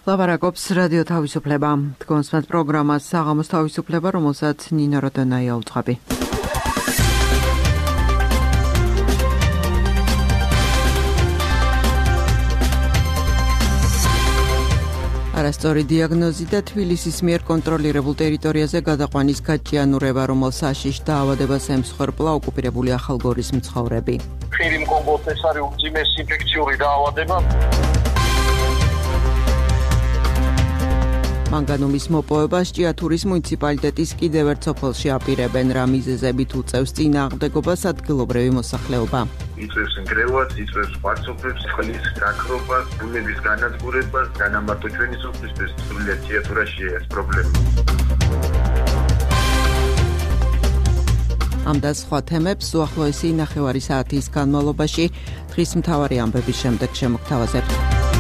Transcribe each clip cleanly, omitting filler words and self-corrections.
ლაპარაკობს რადიო თავისუფლება. თქვენს პროგრამას საღამოს თავისუფლება, რომელსაც ნინო როდონაია უძღვები. არასწორი დიაგნოზი და თბილისის მიერ კონტროლირებულ ტერიტორიაზე გადაყვანის გაჭიანურება, რომელ საშიშ დაავადებას ემსხვერპლა ოკუპირებული ახალგორის მცხოვრები. ხირი-მკომბოთ ეს არის უძიმესი ინფექციური დაავადება. მანგანუმის მოპოვებას ჭიათურის მუნიციპალიტეტის კიდევ ერთ სოფელში აპირებენ, რა მიზეზებით უწევს წინააღმდეგობას ადგილობრივი მოსახლეობა. იწვევს ნგრევას, იწვევს ყვარცოფებს, წყლის გაქრობას, ბუნების განადგურებას, განამარტო ჩვენი სოფლისთვის სრულიად ჭიათურაშია ეს პრობლემა. ამ და სხვა თემებს უახლოესი 9 საათის განმავლობაში დღის მთავარი ამბების შემდეგ შემოგთავაზებთ.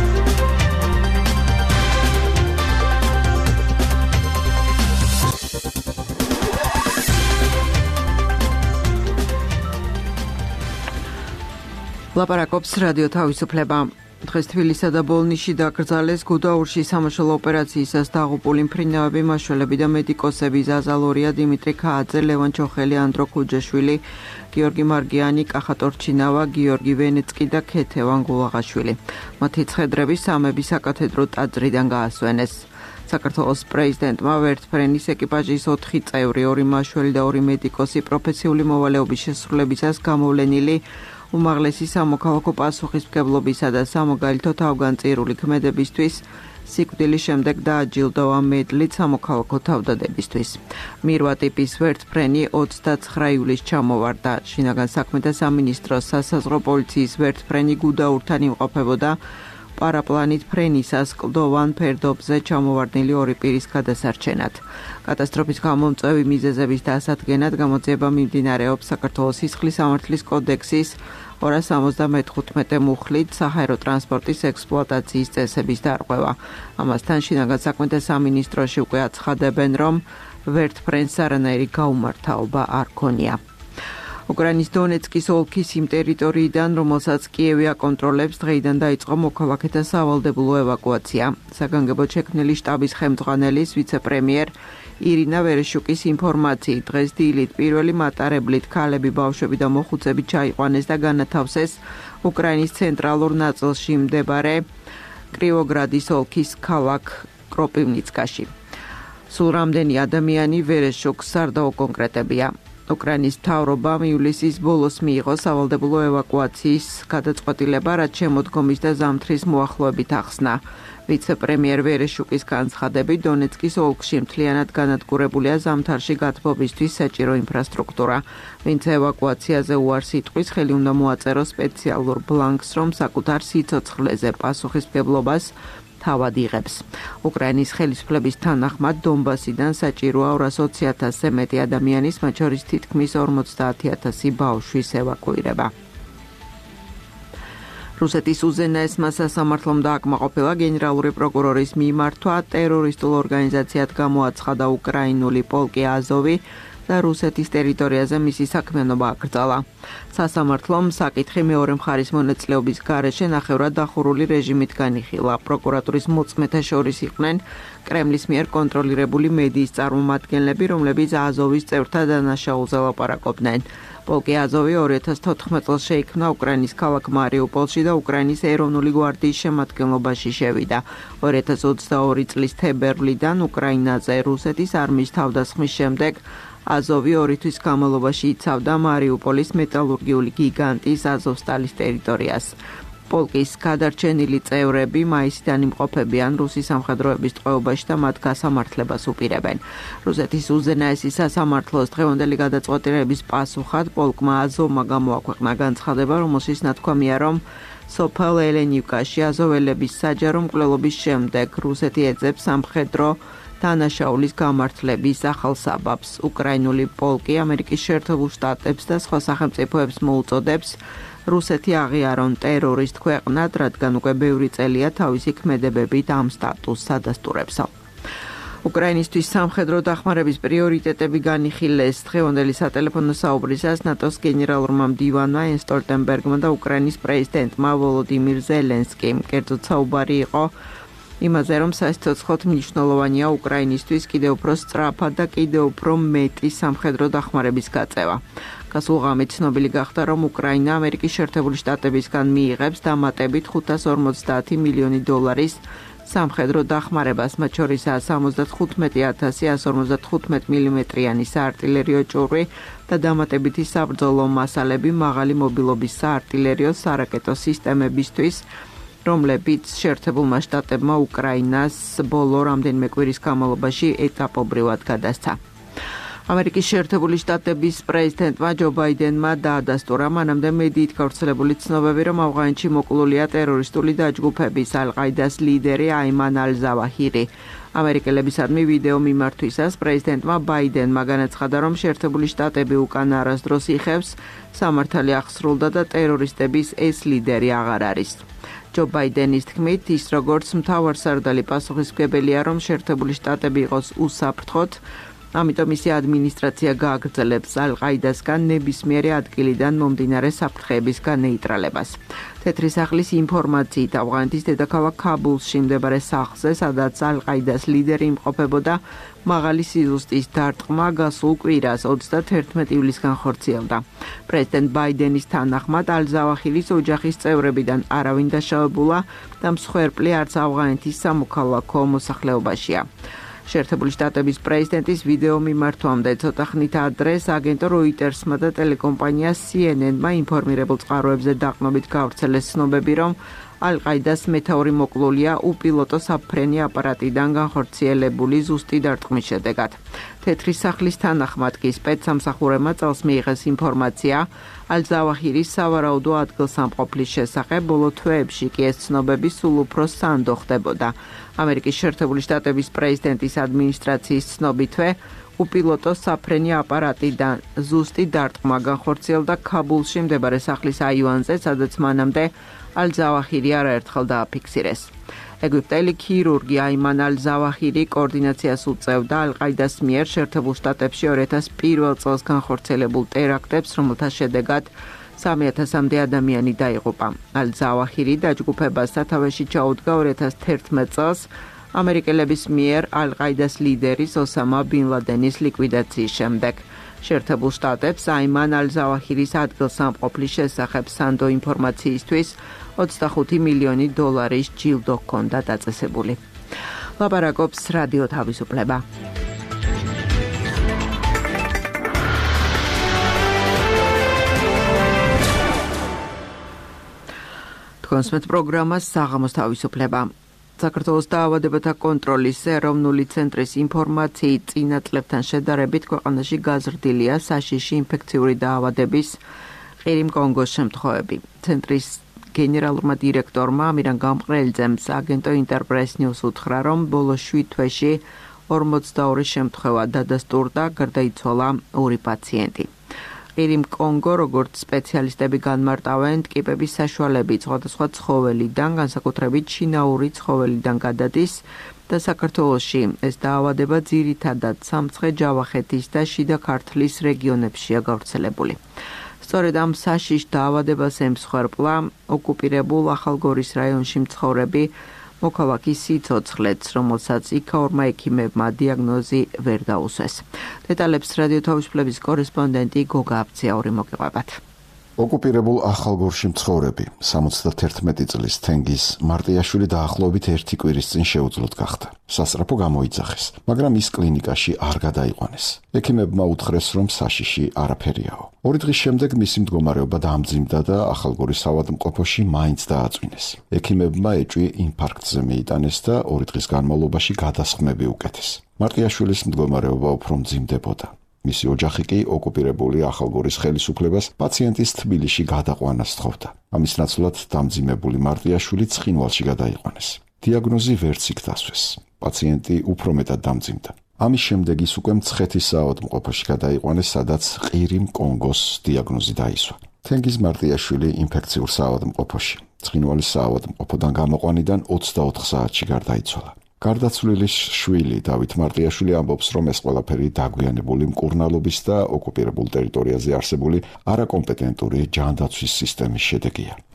ლაპარაკობს რადიო თავისუფლება. დღეს თბილისსა და ბოლნისში დაკრძალეს გუდაურში სამაშველო ოპერაციისას დაღუპული მფრინავები, მაშველები და მედიკოსები ზაზალორია, დიმიტრი ქააძე, ლევან ჩოხელი, ანდრო ქუჯაშვილი, გიორგი მარგიანი, კახა ტორჩინავა, გიორგი ვენეცკი და ქეთევან გულაღაშვილი. მათი ცხედრები სამების საკათედრო ტაძრიდან გაასვენეს. საქართველოს პრეზიდენტმა ვერტფრენის ეკიპაჟის 4 წევრი, 2 მაშველი და 2 მედიკოსი პროფესიული მოვალეობის შესრულებისას გამოვლენილი უმაღლესი სამოქალაქო პასუხისმგებლობისა და სამოგალითო თავგანწირული ქმედებისთვის სიკვდილის შემდეგ დააჯილდოვა მედლით სამოქალაქო თავდადებისთვის. მირვა ტიპის ვერტფრენი 29 ივლისს ჩამოვარდა. შინაგან საქმეთა სამინისტროს სასაზღვრო პოლიციის ვერტფრენი გუდაურთან იმყოფებოდა პარაპლანით ფრენისას კლდოვან ფერდობზე ჩამოვარდნილი 2 პირის გადასარჩენად. კატასტროფის გამომწვევი მიზეზების დასადგენად გამოძიება მიმდინარეობს საქართველოს სისხლის სამართლის კოდექსის 275 მუხლით საჰაერო ტრანსპორტის ექსპლუატაციის წესების დარღვევა. ამასთან შინაგან საქმეთა სამინისტროში უკვე აცხადებენ, რომ ვერტფრენს არანაირი გაუმართავობა არ ქონია. უკრაინის დონეცკის ოლქის იმ ტერიტორიიდან, რომელსაც კიევი აკონტროლებს, დღეიდან დაიწყო მოქალაქეთა სავალდებულო ევაკუაცია. საგანგებოდ შექმნილი შტაბის ხელმძღვანელის ვიცე-პრემიერ ირინა ვერეშუკის ინფორმაციით, დღეს დილით პირველი მატარებლით ქალები, ბავშვები და მოხუცები ჩაიყვანეს და განათავსეს უკრაინის ცენტრალურ ნაწილში მდებარე კრივოგრადის ოლქის ქალაქ კროპივნიცკაში. სულ რამდენი ადამიანი ვერეშუკს არ დაუკონკრეტებია. უკრაინის მთავრობამ ივლისის ბოლოს მიიღო სავალდებულო ევაკუაციის გადაწყვეტილება, რაც შემოდგომის და ზამთრის მოახლოებით ახსნა. ვიცე-პრემიერ ვერეშუკის განცხადებით, დონეცკის ოლქში მთლიანად განადგურებულია ზამთარში გათბობისთვის საჭირო ინფრასტრუქტურა. ვინც ევაკუაციაზე უარს იტყვის, ხელი უნდა მოაწეროს სპეციალურ ბლანკს, რომ საკუთარ სიცოცხლეზე პასუხისმგებლობას თავად იღებს. უკრაინის ხელისუფლების თანახმად დონბასიდან საჭიროა 220,000-ზე მეტი ადამიანის, მათ შორის თითქმის 50,000 ბავშვის ევაკუირება. რუსეთის უზენაესმა სასამართლომ დააკმაყოფილა გენერალური პროკურორის მიმართვა ტერორისტულ ორგანიზაციად გამოაცხადა უკრაინული პოლკი აზოვი და რუსეთის ტერიტორიაზე მისი საქმიანობა აკრძალა. სასამართლომ საკითხი მეორე მხარის მონაწილეობის გარეშე ნახევრად დახურული რეჟიმით განიხილა. პროკურატურის მოწმეთა შორის იყვნენ კრემლის მიერ კონტროლირებული მედიის წარმომადგენლები, რომლებიც აზოვის წევრთა დანაშაულზე ლაპარაკობდნენ. პოლკი აზოვი 2014 წელს შეიქმნა უკრაინის ქალაქ მარიუპოლში და უკრაინის ეროვნული გვარდიის შემადგენლობაში შევიდა. 2022 წლის თებერვლიდან უკრაინაზე რუსეთის არმიის თავდასხმის შემდეგ აზოვი 2 თვის განმავლობაში იცავდა მარიუპოლის მეტალურგიული გიგანტის აზოვსტალის ტერიტორიას. პოლკის გადარჩენილი წევრები მაისიდან იმყოფებიან რუსის სამხედროების ტყვეობაში და მათ გასამართლებას უპირებენ. რუსეთის უზენაესი სასამართლოს დღევანდელი გადაწყვეტილების პასუხად პოლკმა აზოვმა გამოაქვეყნა განცხადება, რომელშიც ნათქვამია, რომ სოფელ ელენივკაში აზოველების საჯარო მკვლელობის შემდეგ რუსეთი ეძებს სამხედრო დანაშაულის გამართლების ახალ საბაბს. უკრაინული პოლკი ამერიკის შეერთებულ შტატებს და სხვა სახელმწიფოებს მოუწოდებს რუსეთი აღიარონ ტერორისტ ქვეყნად, რადგან უკვე ბევრი წელია თავისი ქმედებებით ამ სტატუსს ადასტურებსო. უკრაინისთვის სამხედრო დახმარების პრიორიტეტები განიხილეს დღევანდელი სატელეფონო საუბრისას ნატოს გენერალურმა მდივანმა იენს სტოლტენბერგმა და უკრაინის პრეზიდენტმა ვოლოდიმირ ზელენსკიმ. კერძოდ საუბარი იყო იმაზე, რომ სასიცოცხლოდ მნიშვნელოვანია უკრაინისთვის კიდევ უფრო სწრაფად და კიდევ უფრო მეტი სამხედრო დახმარების გაწევა. გასულ ღამით ცნობილი გახდა, რომ უკრაინა ამერიკის შეერთებული შტატებისგან მიიღებს დამატებით $550 მილიონი სამხედრო დახმარებას, მათ შორისაა 75,155 მმ-იანი საარტილერიო ჭურვი და დამატებითი საბრძოლო მასალები მაღალი მობილობის საარტილერიო სარაკეტო სისტემებისთვის, რომლებიც შეერთებულმა შტატებმა უკრაინას ბოლო რამდენიმე კვირის განმავლობაში ეტაპობრივად გადასცა. ამერიკის შეერთებული შტატების პრეზიდენტმა ჯო ბაიდენმა დაადასტურა მანამდე მედიით გავრცელებული ცნობები, რომ ავღანეთში მოკლულია ტერორისტული დაჯგუფების ალ-ყაიდას ლიდერი აიმან ალ-ზავაჰირი. ამერიკელებისადმი ვიდეო მიმართვისას პრეზიდენტმა ბაიდენმა განაცხადა, რომ შეერთებული შტატები უკან არასდროს იხევს, სამართალი აღსრულდა და ტერორისტების ეს ლიდერი აღარ არის. ჯო ბაიდენის თქმით, ის როგორც მთავარსარდალი პასუხისმგებელია, რომ შეერთებული შტატები იყოს უსაფრთხოდ, ამიტომ მისი ადმინისტრაცია გააგრძელებს ალ-ყაიდასგან ნებისმიერი ადგილიდან მომდინარე საფრთხეების განეიტრალებას. თეთრი სახლის ინფორმაციით ავღანეთის დედაქალაქ ქაბულში მდებარე სახლზე, სადაც ალ-ყაიდას ლიდერი იმყოფებოდა, მაღალი სიზუსტის დარტყმა გასულ კვირას 31 ივლისგან ხორციელდა. პრეზიდენტ ბაიდენის თანახმად ალ-ზავაჰირის ოჯახის წევრებიდან არავინ დაშავებულა და მსხვერპლი არც ავღანეთის სამოქალაქო მოსახლეობაშია. შეერთებული შტატების პრეზიდენტის ვიდეო მიმართვამდე ცოტა ხნით ადრე აგენტო როიტერსმა და ტელეკომპანია CNN-მა ინფორმირებულ წყაროებზე დაყრდნობით გავრცელეს ცნობები, რომ ალ-ყაიდას მეთაური მოკლულია უპილოტო საფრენი აპარატიდან განხორციელებული ზუსტი დარტყმის შედეგად. თეთრი სახლის თანახმად კი სპეცსამსახურებმა წელს მიიღეს ინფორმაცია ალ-ზავაჰირის სავარაუდო ადგილსამყოფლის შესახებ, ბოლო თვეებში კი ეს ცნობები სულ უფრო სანდო ხდებოდა. ამერიკის შეერთებული შტატების პრეზიდენტის ადმინისტრაციის ცნობითვე, უპილოტო საფრენი აპარატიდან ზუსტი დარტყმა განხორციელდა ქაბულში მდებარე სახლის აივანზე, სადაც მანამდე ალ-ზავაჰირი არაერთხელ დააფიქსირეს. ეგვიპტელი ქირურგი აიმან ალ-ზავაჰირი კოორდინაციას უწევდა ალ-ყაიდას მიერ შეერთებულ შტატებში 2001 წელს განხორციელებულ ტერაქტებს, რომელთა შედეგად 3000-მდე ადამიანი დაიღუპა. ალ-ზავაჰირი დაჯგუფებას სათავეში ჩაუდგა 2011 წელს ამერიკელების მიერ ალ-ყაიდას ლიდერის ოსამა ბინ ლადენის ლიკვიდაციის შემდეგ. შეერთებულ შტატებს აიმან ალ-ზავაჰირის ადგილსამყოფლის შესახებ სანდო ინფორმაციისთვის $25 მილიონი ჯილდო ჰქონდა დაწესებული. ლაპარაკობს რადიო თავისუფლება. კონსმეთ პროგრამას საღამოს თავისუფლება. საქართველოს დაავადებათა კონტროლის ეროვნული ცენტრის ინფორმაციით წინა წლებთან შედარებით ქვეყანაში გაზრდილია საშიში ინფექციური დაავადების ყირიმ-კონგოს შემთხვევები. ცენტრის გენერალურმა დირექტორმა ამირან გამყრელიძემ აგენტო ინტერპრეს ნიუს უთხრა, რომ ბოლო 7 თვეში 42 შემთხვევა დადასტურდა, გარდაიცვალა 2 პაციენტი. ყირიმ-კონგო, როგორც სპეციალისტები განმარტავენ, ტკიპების საშუალებით სხვადასხვა ცხოველიდან, განსაკუთრებით ჩინაური ცხოველიდან გადადის და საქართველოში ეს დაავადება ძირითადად სამცხე-ჯავახეთის და შიდა ქართლის რეგიონებშია გავრცელებული. სწორედ ამ საშიშ დაავადებას ემსხვერპლა ოკუპირებულ ახალგორის რაიონში მცხოვრები მოქალაქის სიცოცხლეც, რომელსაც იქაურმა ექიმებმა დიაგნოზი ვერ დაუსვეს. დეტალებს რადიო თავისუფლების კორესპონდენტი გოგა აბციაური მოგიყვებათ. ოკუპირებულ ახალგორში მცხოვრები 71 წლის თენგიზ მარტიაშვილი დაახლოებით 1 კვირის წინ შეუძლოდ გახდა. სასწრაფო გამოიძახეს, მაგრამ ის კლინიკაში არ გადაიყვანეს. ექიმებმა უთხრეს, რომ საშიში არაფერიაო. 2 დღის შემდეგ მისი მდგომარეობა დაამძიმდა და ახალგორის საავადმყოფოში მაინც დააწვინეს. ექიმებმა ეჭვი ინფარქტზე მიიტანეს და 2 დღის განმავლობაში გადასხმები უკეთეს. მარტიაშვილის მდგომარეობა უფრო მძიმდებოდა. მისი ოჯახი კი ოკუპირებული ახალგორის ხელისუფლებას პაციენტის თბილისში გადაყვანას თხოვდა. ამის ნაცვლად დამძიმებული მარტიაშვილი ცხინვალში გადაიყვანეს. დიაგნოზი ვერც იქ დასვეს. პაციენტი უფრო მეტად დამძიმდა. ამის შემდეგ ის უკვე მცხეთის საავადმყოფოში გადაიყვანეს, სადაც ყირიმ-კონგოს დიაგნოზი დაისვა. თენგიზ მარტიაშვილი ინფექციურ საავადმყოფოში. ცხინვალის საავადმყოფოდან გამოყვანიდან 24 საათში გარდაიცვალა. გარდაცვლილის შვილი დავით მარტიაშვილი ამბობს, რომ ეს ყველაფერი დაგვიანებული მკურნალობის და ოკუპირებულ ტერიტორიაზე არსებული არაკომპეტენტური ჯანდაცვის სისტემის შედეგია.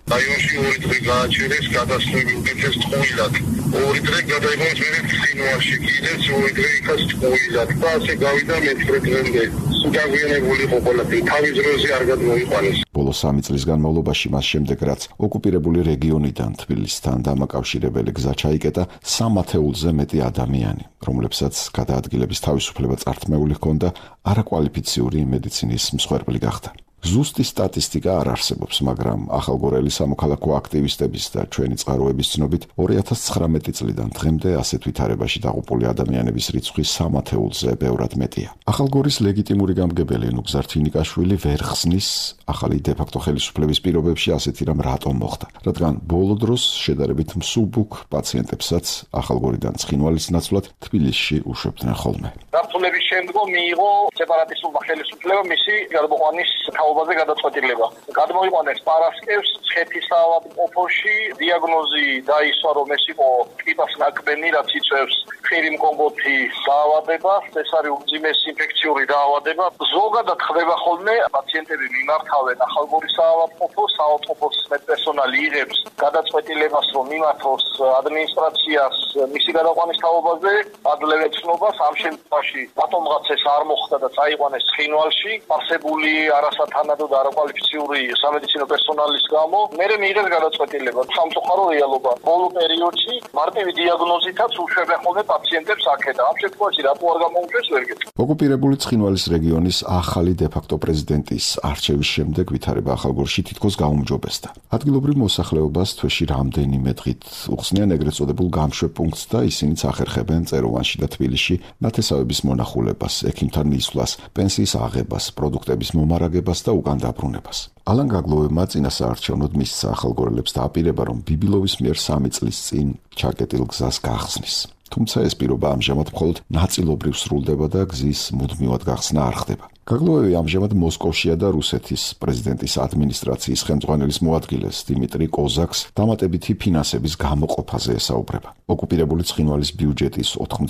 რაიონში 2 დღე გააჩერეს გადასვლები უკეთეს ტყუილად. 2 დღე გადაიღოს მერე სინვარში კიდეც 2 დღე იქაც ტყუილად. და ასე გავიდა მე-9 დღემდე. სუდაგვიანებული იყო ყველაფერი, თავის დროზე არ გადმოიყვანეს. ბოლო 3 წლის განმავლობაში მას შემდეგ რაც ოკუპირებული რეგიონიდან თბილისთან დამაკავშირებელი გზა ჩაიკეტა 3 ათეულზე მეტი ადამიანი, რომლებსაც გადაადგილების თავისუფლება წართმეული ჰქონდა, არაკვალიფიციური მედიცინის მსხვერპლი გახდა. ზუსტი სტატისტიკა არ არსებობს, მაგრამ ახალგორელი სამოქალაქო აქტივისტების და ჩვენი წყაროების ცნობით 2019 წლიდან დღემდე ასეთ ვითარებაში დაღუპული ადამიანების რიცხვი 3 ათეულზე ბევრად მეტია. ახალგორის ლეგიტიმური გამგებელი ნუგზარ თინიკაშვილი ვერ ხსნის ახალი დე-ფაქტო ხელისუფლების პირობებში ასეთი რამ რატომ მოხდა, რადგან ბოლო დროს შედარებით მსუბუქ პაციენტებსაც ახალგორიდან ცხინვალის ნაცვლად თბილისში უშვებდნენ ხოლმე. გაფრთხილების შემდგომ მიიღო სეპარატისტულმა ხელისუფლებამ მისი გადმოყვანის თაობაზე გადაწყვეტილება. გადმოიყვანეს პარასკევს ცხეთის საავადმყოფოში, დიაგნოზი დაისვა, რომ ეს იყო ტიპას ნაკბენი, რაც იწვევს ხირი-მკომბოთი დაავადებას, ეს არის უმძიმესი ინფექციური დაავადება. ზოგადად ხდება ხოლმე პაციენტები მიმართავენ ახალგორის საავადმყოფოს, საავადმყოფოს მედპერსონალი იღებს გადაწყვეტილებას, რომ მიმართოს ადმინისტრაციას მისი გადაყვანის თაობაზე, ადლევენ ცნობას. ამ შემთხვევაში რატომღაც ეს არ მოხდა და წაიყვანეს ცხინვალში, არსებული არასათანადო და არაკვალიფიციური სამედიცინო პერსონალის გამო, მერე მიიღეს გადაწყვეტილება. სამწუხარო რეალობა. ბოლო პერიოდში მარტივი დიაგნოზითაც უშვებენ ხოლმე პაციენტებს აქედან. ამ შემთხვევაში რატო არ გამოუშვეს ვერ გეტყვი. ოკუპირებული ცხინვალის რეგიონის ახალი დე-ფაქტო პრეზიდენტის არჩევის შემდეგ ვითარება ახალგორში თითქოს გაუმჯობესდა. ადგილობრივ მოსახლეობას თვეში რამდენიმე დღით უხსნიან ეგრეთ წოდებულ გამშვებ პუნქტს და ისინიც ახერხებენ წეროვანში და თბილისში ნათესავების მონახულებას, ექიმთან მისვლას, პენსიის აღებას, პროდუქტების მომარაგებას და უკან დაბრუნებას. ალან გაგლოვებმა წინასაარჩევნოდ მისცა ახალგორელებს დააპირება, რომ ბიბილოვის მიერ 3 წლის წინ ჩაკეტილ გზას გახსნის. თუმცა ეს პირობა ამჟამად მხოლოდ ნაწილობრივ სრულდება და გზის მუდმივად გახსნა არ ხდება. გაგლოვები ამჟამად მოსკოვშია და რუსეთის პრეზიდენტის ადმინისტრაციის ხელმძღვანელის მოადგილეს დიმიტრი კოზაკს დამატებითი ფინანსების გამოყოფაზე ესაუბრება. ოკუპირებული ცხინვალის ბიუჯეტის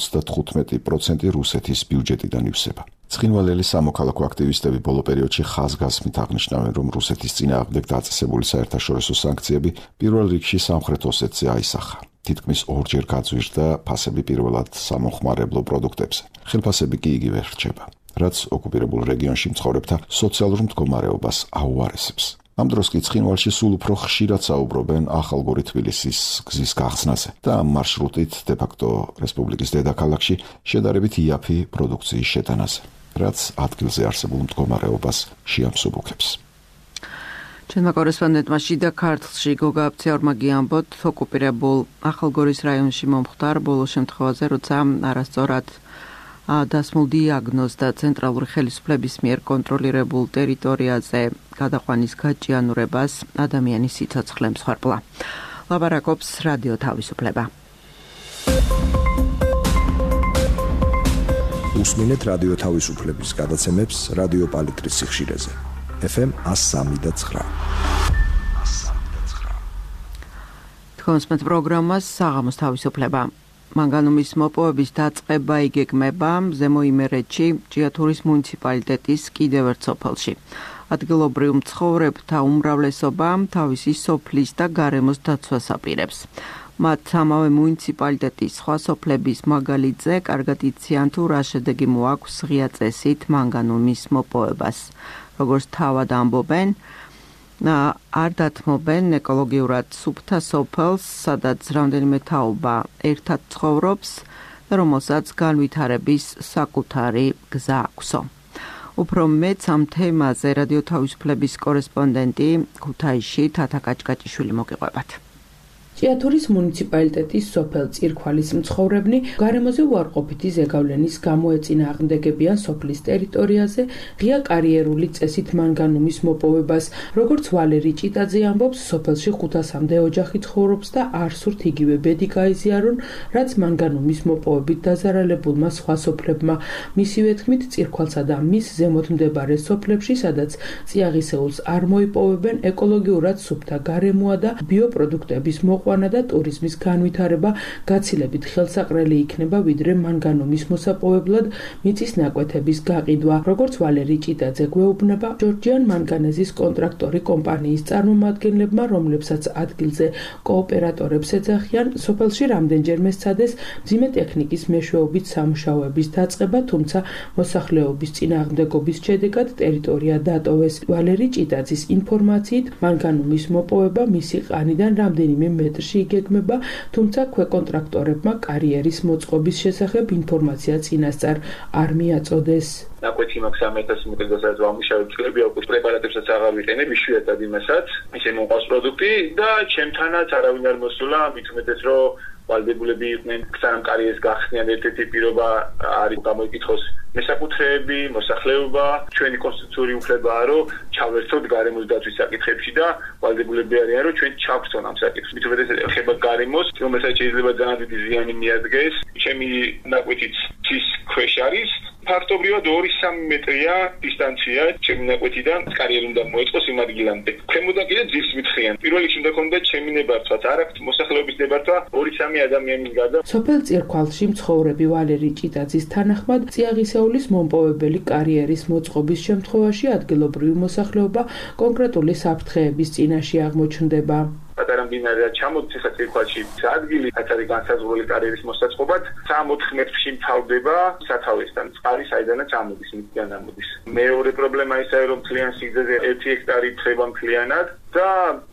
95% რუსეთის ბიუჯეტიდან ივსება. ცხინვალელი სამოქალაქო აქტივისტები ბოლო პერიოდში ხაზგასმით აღნიშნავენ, რომ რუსეთის წინააღმდეგ დაწესებული საერთაშორისო სანქციები პირველ რიგში სამხრეთ ოსეთზე აისახა. თითქმის 2-ჯერ გაძვირდა ფასები პირველად სამოხმარებლო პროდუქტებზე. ხელფასები კი იგივე რჩება, რაც ოკუპირებულ რეგიონში მცხოვრებთა სოციალურ მდგომარეობას აუარესებს. ამ დროს კი ცხინვალში სულ უფრო ხშირად საუბრობენ ახალგორი-თბილისის გზის გახსნაზე და ამ მარშრუტით დე-ფაქტო რესპუბლიკის დედაქალაქში შედარებით იაფი პროდუქციის შეტანაზე, რაც ადგილზე არსებულ მდგომარეობას შეამსუბუქებს. ჩვენმა კორესპონდენტმა შიდა ქართლში გოგა აფციაურმა გიამბოთ ოკუპირებულ ახალგორის რაიონში მომხდარ ბოლო შემთხვევაზე, როცა არასწორად დასმულ დიაგნოზდა ცენტრალური ხელისუფლების მიერ კონტროლირებულ ტერიტორიაზე გადაყვანის გაჭიანურებას ადამიანის სიცოცხლე მსხვერპლა. ლაბარაკობს რადიო თავისუფლება. უსმინეთ რადიო თავისუფლების გადაცემებს რადიო პალიტრის სიხშირეზე. FM 103.9. თქვენს პროგრამას საღამოს თავისუფლება. მანგანუმის მოპოვების დაწყება იგეგმება ზემო იმერეთში, ჭიათურის მუნიციპალიტეტის კიდევ ერთ სოფელში. ადგილობრივ მცხოვრებთა უმრავლესობა თავისი სოფლის და გარემოს დაცვას აპირებს. მათ ამავე მუნიციპალიტეტის სხვა სოფლების მაგალითზე კარგად იციან თუ რა შედეგი მოაქვს ღია წესით მანგანუმის მოპოვებას. როგორც თავად ამბობენ, არ დათმობენ ეკოლოგიურად სუფთა სოფელს, სადაც რამდენიმე თაობა ერთად ცხოვრობს და რომელსაც განვითარების საკუთარი გზა აქვსო. უფრო მეც ამ თემაზე რადიო თავისუფლების კორესპონდენტი ქუთაისში თათა კაჭკაჭიშვილი მოგიყვებათ. ჭიათურის მუნიციპალიტეტის სოფელ წირქვალის მცხოვრებნი გარემოზე უარყოფითი ზეგავლენის გამო ეწინააღმდეგებიან სოფლის ტერიტორიაზე ღია კარიერული წესით მანგანუმის მოპოვებას. როგორც ვალერი ჭიტაძე ამბობს, სოფელში 500-მდე ოჯახი ცხოვრობს და არ სურთ იგივე ბედი გაიზიარონ, რაც მანგანუმის მოპოვებით დაზარალებულმა სხვა სოფლებმა. მისივე თქმით, წირქვალსა და მის ზემოთ მდებარე სოფლებში, სადაც წიაღისეულს არ მოიპოვებენ, ეკოლოგიურად სუფთა გარემოა და ბიოპროდუქტების გამოყვანა და ტურიზმის განვითარება გაცილებით ხელსაყრელი იქნება, ვიდრე მანგანუმის მოსაპოვებლად მიწის ნაკვეთების გაყიდვა. როგორც ვალერი ჭიტაძე გვეუბნება, ჯორჯიან მანგანეზის კონტრაქტორი კომპანიის წარმომადგენლებმა, რომლებსაც ადგილზე კოოპერატორებს ეძახიან, სოფელში რამდენჯერმე სცადეს მძიმე ტექნიკის მეშვეობით სამუშაოების დაწყება, თუმცა მოსახლეობის წინააღმდეგობის შედეგად ტერიტორია დატოვეს. ვალერი ჭიტაძის ინფორმაციით, მანგანუმის მოპოვება მისი ყანიდან რამდენიმე მეტრში იგეგმება, თუმცა ქვეკონტრაქტორებმა კარიერის მოწყობის შესახებ ინფორმაცია წინასწარ არ მიაწოდეს. ნაკვეთი მაქვს 3000 მეტრს დასაც ვამუშავებ წლები აქვს პრეპარატებსაც აღარ ვიყენებ იშვიათად იმასაც ისე მოყავს პროდუქტი და ჩემთანაც არავინ არ მოსულა მით უმეტეს რომ ვალდებულები იყვნენ სანამ კარიერის გახსნიან ერთ-ერთი პირობა არის გამოიკითხოს მესაკუთრეები, მოსახლეობა, ჩვენი კონსტიტუციური უფლებაა რომ ჩავერთოთ გარემოს დაცვის საკითხებში და ვალდებულები არიან რომ ჩვენ ჩავხსნათ ამ საკითხს. მით უმეტეს ეხება გარემოს, რომელსაც შეიძლება ძალიან დიდი ზიანი მიადგეს. ჩემი ნაკვეთიც ცის ქვეშ არის. ფაქტობრივად 2-3 მეტრია დისტანცია ჩემი ნაკვეთიდან კარიერი უნდა მოეწყოს იმ ადგილამდე. ქვემოდან კიდე ძირს მითხიან. პირველ რიგში უნდა ქონდეთ ჩემი ნებართვაც, არ აქვს მოსახლეობის ნებართვა 2-3 ადამიანის გარდა. სოფელ წირქვალში მცხოვრები ვალერი ჭიტაძის თანახმად, წიაღისეულის მომპოვებელი კარიერის მოწყობის შემთხვევაში ადგილობრივი მოსახლეობა კონკრეტული საფრთხეების წინაშე აღმოჩნდება. პატარა მდინარეა ჩამოდის ხა წირქვალში ადგილი, რაც არის განსაზღვრული კარიერის მოსაწყობად, 3-4 მეტრში მთავრდება სათავესთან. წყარი საიდანაც ამოდის, მიწიდან ამოდის. მეორე პრობლემა ისაა, რომ მთლიან სიგრძეზე 1 ჰექტარი თხება მთლიანად და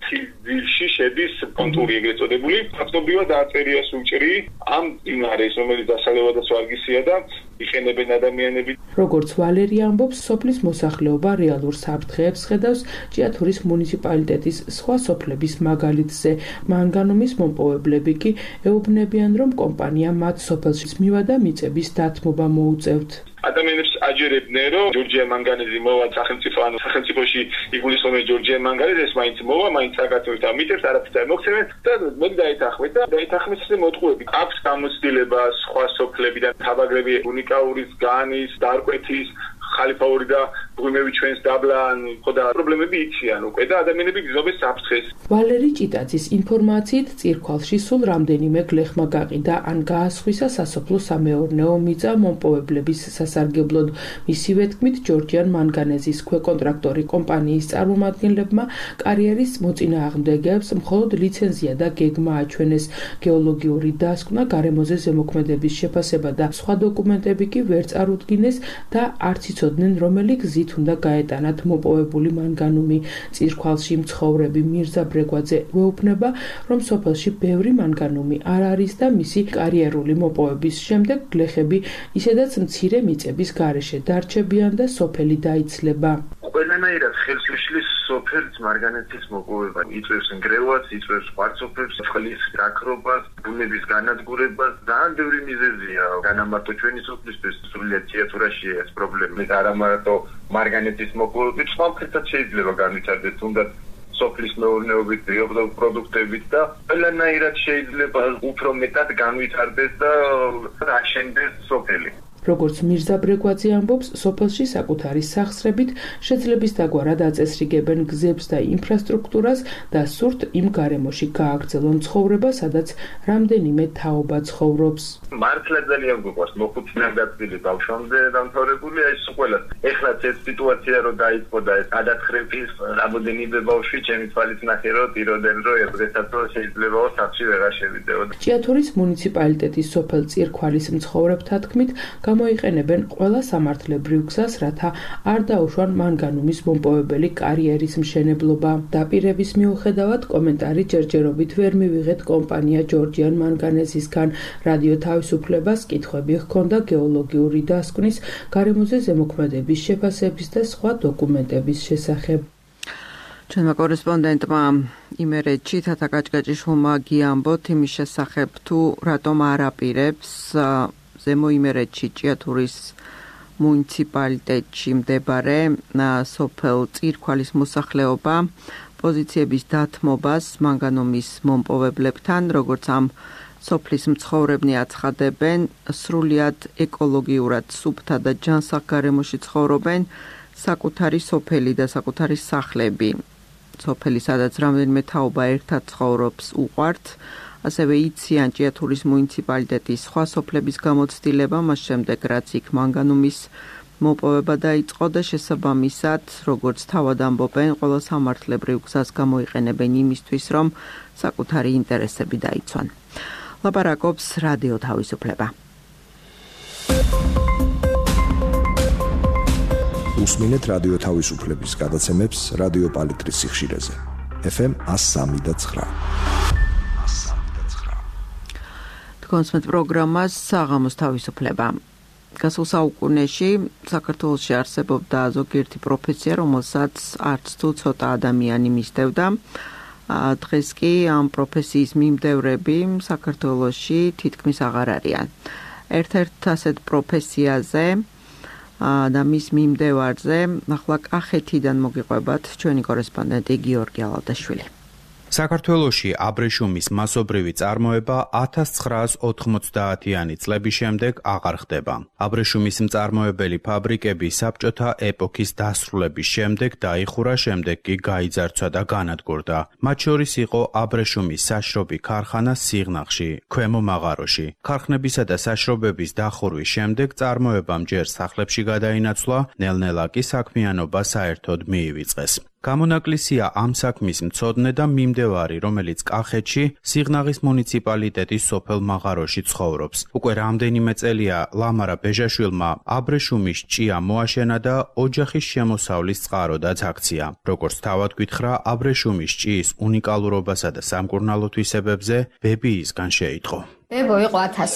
ძირში შედის კონტური ეგრეთ წოდებული. ფაქტობრივად დააწერია სულჭირი ამ მდინარეს, რომელიც დასალევადაც ვარგისია და იყენებენ ადამიანები. როგორც ვალერი ამბობს, სოფლის მოსახლეობა რეალურ საფრთხეებს ხედავს ჭიათურის მუნიციპალიტეტის სხვა სოფლების მაგალითზე. მანგანუმის მომპოვებლები კი ეუბნებიან, რომ კომპანია მათ სოფელში მივადა მიწების დათმობა მოუწევთ. ადამიანებს აჯერებდნენ, რომ ჯორჯიან მანგანეზი მოვა სახელმწიფო, ანუ სახელმწიფოში იგულისხმება ჯორჯიან მანგანეზი, ეს მაინც მოვა, მაინც საქართველოს ამიტებს, არაფერს არ მოხსენებენ და მოდი დაეთანხმეთ და დაეთანხმეთ ეს მოტყუები. აქვს გამოცდილება სხვა სოფლებიდან, თაბაგრები, უნიკაურის, განის, დარკვეთის, ხალიფაური და ღვიმევი ჩვენს დაბლა, ხო და პრობლემები იციან უკვე და ადამიანები გზობენ საფრთხეს. ვალერი ჭიტაძის ინფორმაციით, წირქვალში სულ რამდენიმე გლეხმა გაყიდა ან გაასხვისა სასოფლო-სამეურნეო მიწა მომპოვებლების სასარგებლოდ. მისივე თქმით, ჯორჯიან მანგანეზის ქვეკონტრაქტორი კომპანიის წარმომადგენლებმა კარიერის მოწინააღმდეგეებს მხოლოდ ლიცენზია და გეგმა აჩვენეს. გეოლოგიური დასკვნა, გარემოზე ზემოქმედების შეფასება და სხვა დოკუმენტები კი ვერ წარუდგინეს და არც იცოდნენ, რომელი გზით უნდა გაეტანათ მოპოვებული მანგანუმი. წირქვალში მცხოვრები მირზა ბრეგვაძე გვეუბნება, რომ სოფელში ბევრი მანგანუმი არ არის და მისი კარიერული მოპოვების შემდეგ გლეხები ისედაც მცირე მიწების გარეშე დარჩებიან და სოფელი დაიცლება. ყველანაირად ხელს უშლის სოფელს მარგანეცის მოპოვება. იწვევს ნგრევას, იწვევს ყვარცოფებს, წყლის გაქრობას, ბუნების განადგურებას. ძალიან ბევრი მიზეზია. განამარტო ჩვენი სოფლისთვის სრულიად ჭიათურაშია ეს პრობლემა. არა მარტო მარგანეცის მოპოვებით, სხვა მხრივაც შეიძლება განვითარდეს, თუნდაც სოფლის მეურნეობით, ბიოლოგიურ პროდუქტებით და ყველანაირად შეიძლება უფრო მეტად განვითარდეს და აშენდეს სოფელი. როგორც მირზა ბრეგვაძე ამბობს, სოფელში საკუთარი სახსრებით შეძლების დაგვარად აწესრიგებენ გზებს და ინფრასტრუქტურას და სურთ იმ გარემოში გააგრძელონ ცხოვრება, სადაც რამდენიმე თაობა ცხოვრობს. მართლა ძალიან გვიყვარს მოხუციდან გაწილი ბავშვამდე დამთავრებული ეს ყველას. ეხლაც ეს სიტუაცია რო დაიწყო და ეს გადახრების რამოდენიმე ბავშვი ჩემი თვალით ნახე რომ ტიროდენ რომ ერთ დღესაც შეიძლება სახლში ვეღარ შევიდეო. ჭიათურის მუნიციპალიტეტის სოფელ წირქვალის მცხოვრებთა თქმით, გამოიყენებენ ყველა სამართლებრივ გზას, რათა არ დაუშვან მანგანუმის მომპოვებელი კარიერის მშენებლობა. დაპირების მიუხედავად კომენტარი ჯერჯერობით ვერ მივიღეთ კომპანია ჯორჯიან მანგანეზისგან. რადიო თავისუფლებას კითხვები ჰქონდა გეოლოგიური დასკვნის, გარემოზე ზემოქმედების შეფასების და სხვა დოკუმენტების შესახებ. ჩვენმა კორესპონდენტმა იმერეთში თათა კაჭკაჭიშვილმა გიამბოთ იმის შესახებ, თუ რატომ არ აპირებს ზემო იმერეთში ჭიათურის მუნიციპალიტეტში მდებარე სოფელ წირქვალის მოსახლეობა პოზიციების დათმობას მანგანუმის მომპოვებლებთან, როგორც ამ სოფლის მცხოვრებნი აცხადებენ, სრულიად ეკოლოგიურად სუფთა და ჯანსაღ გარემოში ცხოვრობენ საკუთარი სოფელი და საკუთარი სახლები. სოფელი, სადაც რამდენიმე თაობა ერთად ცხოვრობს, უყვართ. ასევე იციან ჭიათურის მუნიციპალიტეტის სხვა სოფლების გამოცდილება, მას შემდეგ რაც იქ მანგანუმის მოპოვება დაიწყო და შესაბამისად, როგორც თავად ამბობენ, ყველა სამართლებრივ გზას გამოიყენებენ იმისთვის, რომ საკუთარი ინტერესები დაიცვან. ლაპარაკობს რადიო თავისუფლება. უსმინეთ რადიო თავისუფლების გადაცემებს რადიო პალიტრის სიხშირეზე. FM 103.9. კონსმეთ პროგრამას საღამოს თავისუფლება. გასულ საუკუნეში საქართველოში არსებობდა ზოგიერთი პროფესია, რომელსაც არც თუ ცოტა ადამიანი მისდევდა. დღეს კი ამ პროფესიის მიმდევრები საქართველოში თითქმის აღარ არიან. ერთ-ერთ ასეთ პროფესიაზე და მის მიმდევარზე ახლა კახეთიდან მოგიყვებათ ჩვენი კორესპონდენტი გიორგი ალადაშვილი. საქართველოში აბრეშუმის მასობრივი წარმოება 1990-იანი წლების შემდეგ აღარ ხდება. აბრეშუმის მწარმოებელი ფაბრიკები საბჭოთა ეპოქის დასრულების შემდეგ დაიხურა, შემდეგ კი გაიძარცვა და განადგურდა. მათ შორის იყო აბრეშუმის საშრობი ქარხანა სიღნაღში, ქვემო მაღაროში. ქარხნებისა და საშრობების დახურვის შემდეგ წარმოებამ ჯერ სახლებში გადაინაცვლა, ნელ-ნელა კი საქმიანობა საერთოდ მიივიწყეს. გამონაკლისია ამ საქმის მცოდნე და მიმდევარი, რომელიც კახეთში სიღნაღის მუნიციპალიტეტის სოფელ მაღაროში ცხოვრობს. უკვე რამდენიმე წელია ლამარა ბეჟაშვილმა აბრეშუმის ჭია მოაშენა და ოჯახის შემოსავლის წყაროდაც აქცია. როგორც თავად გითხრა, აბრეშუმის ჭიის უნიკალურობასა და სამკურნალო თვისებებზე ბებიისგან შეიტყო. ბებო იყო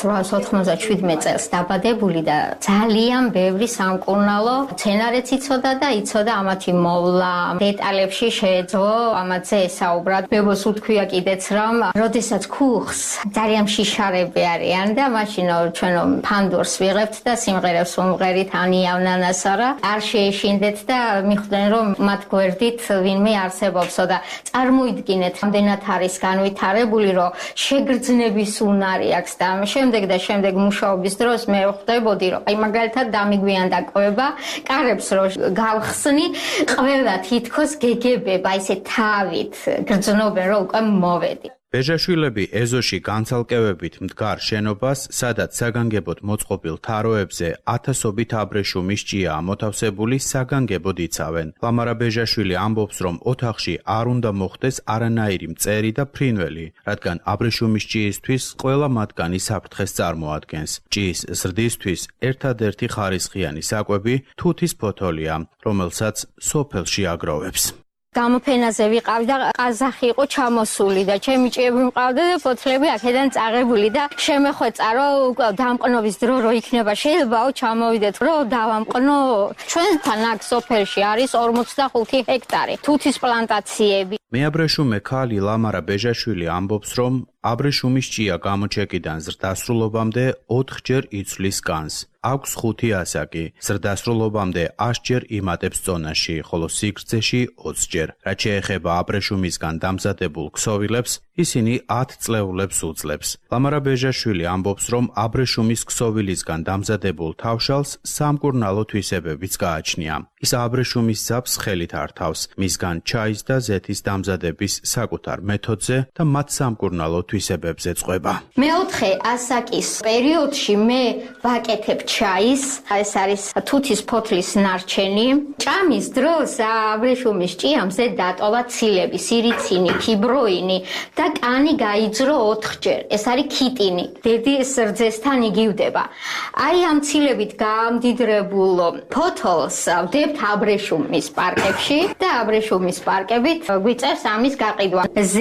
1897 წელს დაბადებული და ძალიან ბევრი სამკურნალო სცენარეც იცოდა და იცოდა ამათი მოვლა, დეტალებში შეეძლო ამათზე ესაუბრა. ბებოს უთქვია კიდეც რომ, როდესაც ქუხს ძალიან შიშარები არიან და მაშინ ჩვენო ფანდორს ვიღებთ და სიმღერებს ვუმღერით ანიავნანასარა, არ შეეშინდეთ და მიხვდნენ რომ მათ გვერდით ვინმე არსებობსო და წარმოიდგინეთ, რამდენად არის განვითარებული, რომ შეგრძნების უნარი აქვს და შემდეგ მუშაობის დროს მე ვხვდებოდი რომ აი მაგალითად დამიგვიანდა კვება, კარებს რო გავხსნი, ყვება თითქოს გეგებება ისე თავით გრძნობენ რომ უკვე მოვედი. ბეჟაშვილები ეზოში განცალკევებით მდგარ შენობას, სადაც საგანგებოდ მოწყობილ თაროებზე ათასობით აბრეშუმის ჭიაა მოთავსებული, საგანგებოდ იცავენ. ლამარა ბეჟაშვილი ამბობს, რომ ოთახში არ უნდა მოხდეს არანაირი მწერი და ფრინველი, რადგან აბრეშუმის ჭიისთვის ყველა მათგანი საფრთხეს წარმოადგენს. ჭიის ზრდისთვის ერთადერთი ხარისხიანი საკვები თუთის ფოთოლია, რომელსაც სოფელში აგროვებს. გამოფენაზე ვიყავი და ყაზახი იყო ჩამოსული და ჩემი ჭიები მყავდა და ფოთლები აქედან წაღებული და შემეხვეწა რომ უკვე დამყნობის დრო რო იქნება შეიძლებაო ჩამოვიდეთ რომ დავამყნო. ჩვენთან აქ სოფელში არის 45 ჰექტარი თუთის პლანტაციები. მეაბრეშუმე ქალი ლამარა ბეჟაშვილი ამბობს, რომ აბრეშუმის ჭია გამოჩეკიდან ზრდასრულობამდე 4 ჯერ იცვლის განს. აქვს 5 ასაკი. ზრდასრულობამდე 100 ჯერ იმატებს წონაში, ხოლო სიგრძეში 20 ჯერ. რაც შეეხება აბრეშუმისგან დამზადებულ ქსოვილებს, ისინი 10 წლეულებს უძლებს. ლამარა ბეჟაშვილი ამბობს, რომ აბრეშუმის ქსოვილისგან დამზადებულ თავშალს სამკურნალო თვისებებიც გააჩნია. ის აბრეშუმის ძაბს ხელით ართავს, მისგან ჩაის და ზეთის დამზადების საკუთარ მეთოდზე და მათ სამკურნალო თვისებებზე წყვება. მეოთხე ასაკის პერიოდში მე ვაკეთებ ჩაის, ეს არის თუთის ფოთლის ნარჩენი. ჭამის დროს აბრეშუმის ჭიამზე დატოვა ცილები, სირიცინი, ფიბროინი და კანი გაიძრო 4 ჯერ. ეს არის ქიტინი. დედის რძესთან იგივდება. აი ამ ცილებით გამდიდრებულ ფოთოლს ვდებთ აბრეშუმის პარკებში და აბრეშუმის პარკებით გვიწევს ამის გაყიდვა.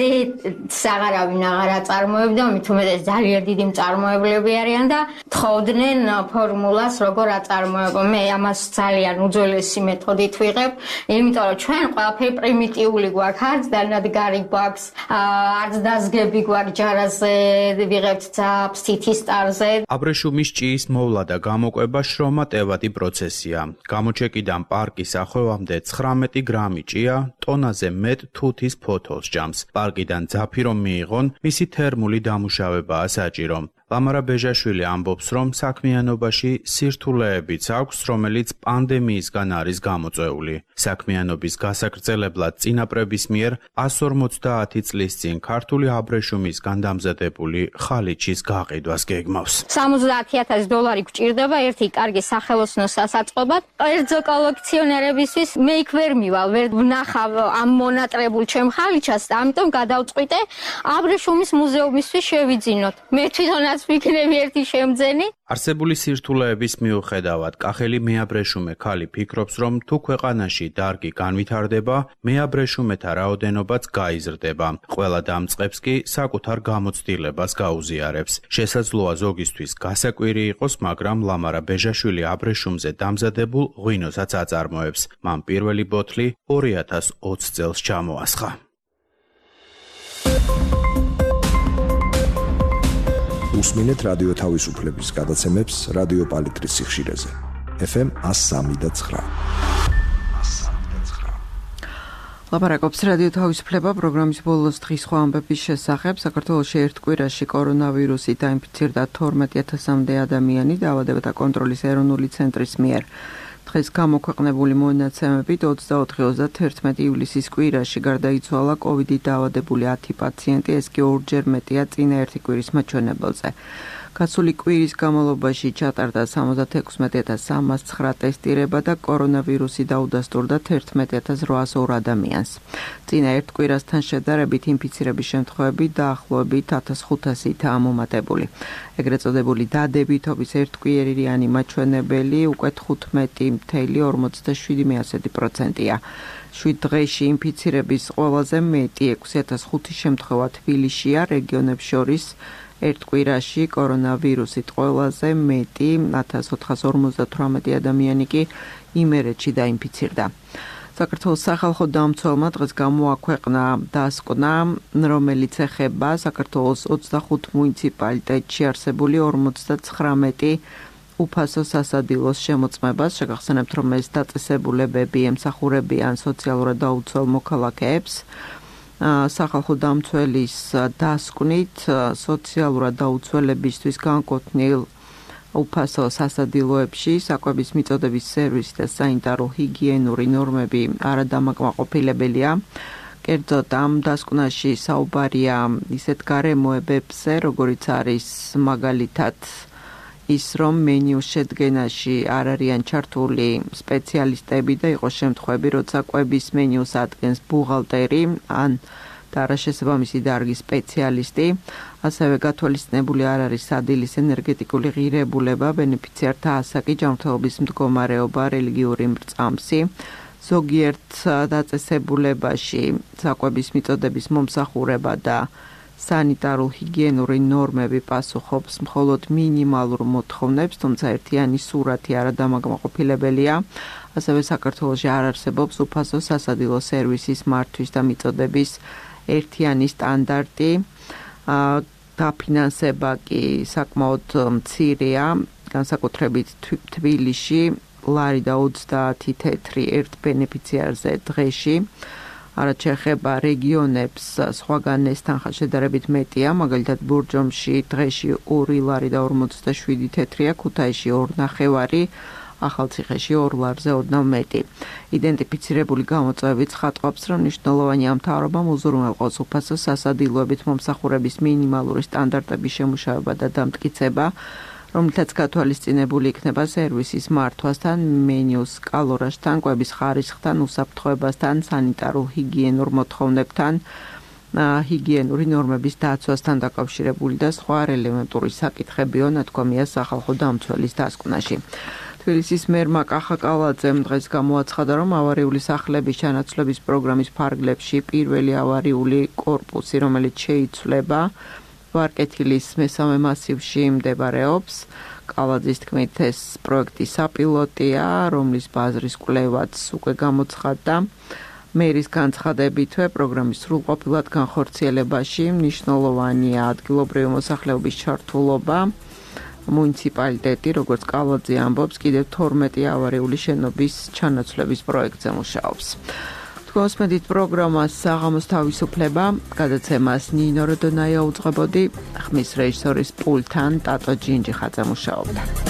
ზეთს აღარავინ აღარ აწარმოებდა, მით უმეტეს ძალიან დიდი მწარმოებლები არიან და თხოვდნენ ფორმულას როგორ აწარმოება. მე ამას ძალიან უძველესი მეთოდით ვიღებ, იმიტომ რომ ჩვენ ყველაფერი პრიმიტიული გვაქვს, არც დანადგარი გვაქვს, არც დაზგები გვაქვს ჯარაზე, ვიღებთ ძაბს თითისტარზე. აბრეშუმის ჭიის მოვლა და გამოკვება შრომატევადი პროცესია. გამოჩეკიდან პარკის ახვევამდე 19 გრამი ჭია ტონაზე მეტ თუთის ფოთოლს ჭამს. პარკიდან ძაფი რომ მიიღონ, მისი თერმული დამუშავებაა საჭირო. ლამარა ბეჟაშვილი ამბობს, რომ საქმიანობაში სირთულეებიც აქვს, რომელიც პანდემიისგან არის გამოწვეული. საქმიანობის გასაგრძელებლად წინაპრების მიერ 150 წლის წინ ქართული აბრეშუმისგან დამზადებული ხალიჩის გაყიდვას გეგმავს. $70,000 გვჭირდება ერთი კარგი სახელოსნო სასაწყობად. კერძო კოლექციონერებისთვის მე იქ ვერ მივალ, ვერ ვნახავ ამ მონატრებულ ჩემ ხალიჩას, ამიტომ გადავწყვიტე აბრეშუმის მუზეუმისთვის შევიძინოთ. მე თვითონაც ვიქნები ერთი შემძენი. არსებული სირთულეების მიუხედავად, კახელი მეაბრეშუმე ქალი ფიქრობს, რომ თუ ქვეყანაში დარგი განვითარდება, მეაბრეშუმეთა რაოდენობაც გაიზრდება. ყველა დამწყებს კი საკუთარ გამოცდილებას გაუზიარებს. შესაძლოა ზოგისთვის გასაკვირი იყოს, მაგრამ ლამარა ბეჟაშვილი აბრეშუმზე დამზადებულ ღვინოსაც აწარმოებს. მან პირველი ბოთლი 2020 წელს ჩამოასხა. უსმინეთ რადიო თავისუფლების გადაცემებს რადიო პალიტრის სიხშირეზე. FM 103.9. ლაპარაკობს რადიო თავისუფლება პროგრამის ბოლოს დღის სხვა ამბების შესახებ. საქართველოში ერთ კვირაში კორონავირუსით დაინფიცირდა 12,000-მდე ადამიანი დაავადებათა კონტროლის ეროვნული ცენტრის მიერ. დღეს გამოქვეყნებული მონაცემებით 24-31 ივლისის კვირაში გარდაიცვალა COVID-ით დაავადებული 10 პაციენტი, ეს კი ორჯერ მეტია წინა ერთი კვირის მაჩვენებელზე. გასული კვირის განმავლობაში ჩატარდა 76,309 ტესტირება და კორონავირუსი დაუდასტურდა 11,802 ადამიანს. წინა ერთ კვირასთან შედარებით ინფიცირების შემთხვევები დაახლოებით 1500-ითაა მომატებული. ეგრეთ წოდებული დადებითობის ერთკვირიანი მაჩვენებელი უკვე 15,47%-ია. 7 დღეში ინფიცირების ყველაზე მეტი 6500 შემთხვევა თბილისშია, რეგიონებს შორის ერთ კვირაში კორონავირუსით ყველაზე მეტი 1458 ადამიანი კი იმერეთში დაინფიცირდა. საქართველოს სახალხო დამცველმა დღეს გამოაქვეყნა დასკვნა, რომელიც ეხება საქართველოს 25 მუნიციპალიტეტში არსებული 59 უფასო სასადილოს შემოწმებას. შეგახსენებთ, რომ ეს დაწესებულებები ემსახურებიან სოციალურად დაუცველ მოქალაქეებს. სახალხო დამცველის დასკვნით სოციალურად დაუცველებისთვის განკუთვნილ უფასო სასადილოებში საკვების მიწოდების სერვისი და სანიტარო ჰიგიენური ნორმები არადამაკმაყოფილებელია. კერძოდ ამ დასკვნაში საუბარია ისეთ გარემოებებზე, როგორიც არის მაგალითად ის, რომ მენიუს შედგენაში არ არიან ჩართული სპეციალისტები და იყო შემთხვევები, როცა კვების მენიუს ადგენს ბუღალტერი ან არაშესაბამისი დარგის სპეციალისტი. ასევე გათვალისწინებული არ არის სადილის ენერგეტიკული ღირებულება, ბენეფიციართა ასაკი, ჯანმრთელობის მდგომარეობა, რელიგიური მრწამსი. ზოგიერთ დაწესებულებაში საკვების მიწოდების მომსახურება და სანიტარო-ჰიგიენური ნორმები პასუხობს მხოლოდ მინიმალურ მოთხოვნებს, თუმცა ერთიანი სურათი არადამაკმაყოფილებელია. ასევე საქართველოში არ არსებობს უფასო სასადილო სერვისის მართვის და მიწოდების ერთიანი სტანდარტი. დაფინანსება კი საკმაოდ მცირეა, განსაკუთრებით თბილისში ლარი და 30 თეთრი ერთ ბენეფიციარზე დღეში. რაც შეეხება რეგიონებს, სხვაგან ეს თანხა შედარებით მეტია, მაგალითად ბურჯომში დღეში 2 ლარი და 47 თეთრია, ქუთაისში 2.5, ახალციხეში 2 ლარზე ოდნავ მეტი. იდენტიფიცირებული გამოწვევებით ხატყობს, რომ მნიშვნელოვანია მთავრობამ უზრუნველყოს უფასო სასადილოებით მომსახურების მინიმალური სტანდარტების შემუშავება და დამტკიცება, რომლითაც გათვალისწინებული იქნება სერვისის მართვასთან, მენიუს კალორაშთან, კვების ხარისხთან, უსაფრთხოებასთან, სანიტარო-ჰიგიენურ მოთხოვნებთან, ჰიგიენური ნორმების დაცვასთან დაკავშირებული და სხვა რელევანტური საკითხებიო, ნათქვამია სახალხო დამცველის დასკვნაში. თბილისის მერმა კახა კალაძემ დღეს გამოაცხადა, რომ ავარიული სახლების ჩანაცვლების პროგრამის ფარგლებში პირველი ავარიული კორპუსი, რომელიც შეიცვლება ვარკეთილის მესამე მასივში მდებარეობს. კალაძის თქმით, ეს პროექტი საპილოტია, რომლის ბაზრის კვლევაც უკვე გამოცხადდა. მერის განცხადებითვე პროგრამის სრულყოფილად განხორციელებაში მნიშვნელოვანია ადგილობრივი მოსახლეობის ჩართულობა. მუნიციპალიტეტი, როგორც კალაძე ამბობს, კიდევ 12 ავარიული შენობის ჩანაცვლების პროექტზე მუშაობს. გოსმედით პროგრამას საღამოს თავისუფლება, გადაცემას ნინო როდონაია უძღვებოდი, ხმის რეჟისორის პულტთან ტატო ჯინჯი ხაძე მუშაობდა.